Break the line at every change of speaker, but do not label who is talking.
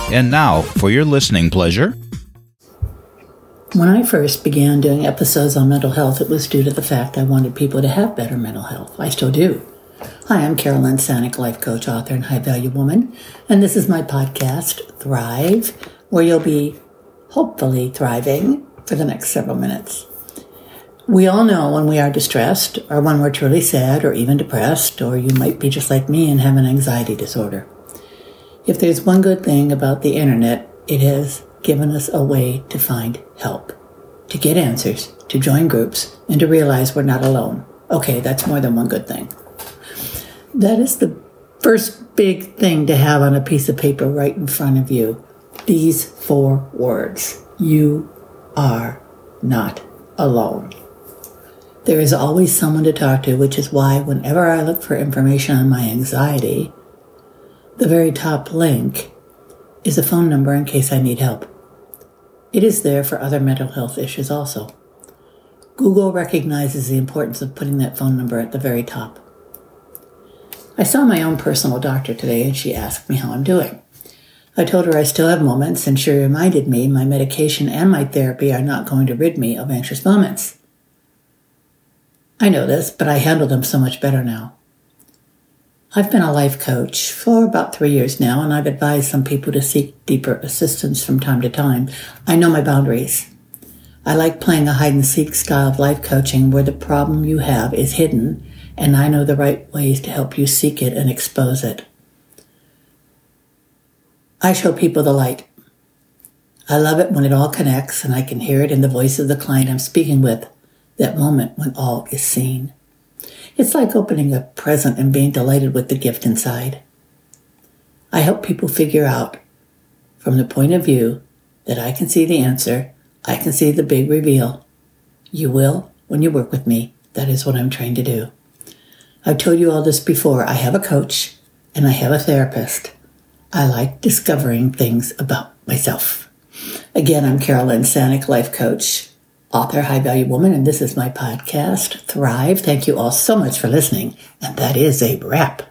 And now, for your listening pleasure.
When I first began doing episodes on mental health, it was due to the fact I wanted people to have better mental health. I still do. Hi, I'm Carolyn Sanic, life coach, author, and high-value woman, and this is my podcast, Thrive, where you'll be hopefully thriving for the next several minutes. We all know when we are distressed, or when we're truly sad, or even depressed, or you might be just like me and have an anxiety disorder. If there's one good thing about the internet, it has given us a way to find help, to get answers, to join groups, and to realize we're not alone. Okay, that's more than one good thing. That is the first big thing to have on a piece of paper right in front of you. These 4 words. You are not alone. There is always someone to talk to, which is why whenever I look for information on my anxiety, the very top link is a phone number in case I need help. It is there for other mental health issues also. Google recognizes the importance of putting that phone number at the very top. I saw my own personal doctor today and she asked me how I'm doing. I told her I still have moments and she reminded me my medication and my therapy are not going to rid me of anxious moments. I know this, but I handle them so much better now. I've been a life coach for about 3 years now, and I've advised some people to seek deeper assistance from time to time. I know my boundaries. I like playing a hide-and-seek style of life coaching where the problem you have is hidden, and I know the right ways to help you seek it and expose it. I show people the light. I love it when it all connects, and I can hear it in the voice of the client I'm speaking with, that moment when all is seen. It's like opening a present and being delighted with the gift inside. I help people figure out, from the point of view that I can see the answer, I can see the big reveal. You will when you work with me. That is what I'm trained to do. I've told you all this before. I have a coach and I have a therapist. I like discovering things about myself. Again, I'm Carolyn Sanic, life coach, author, high-value woman, and this is my podcast, Thrive. Thank you all so much for listening, and that is a wrap.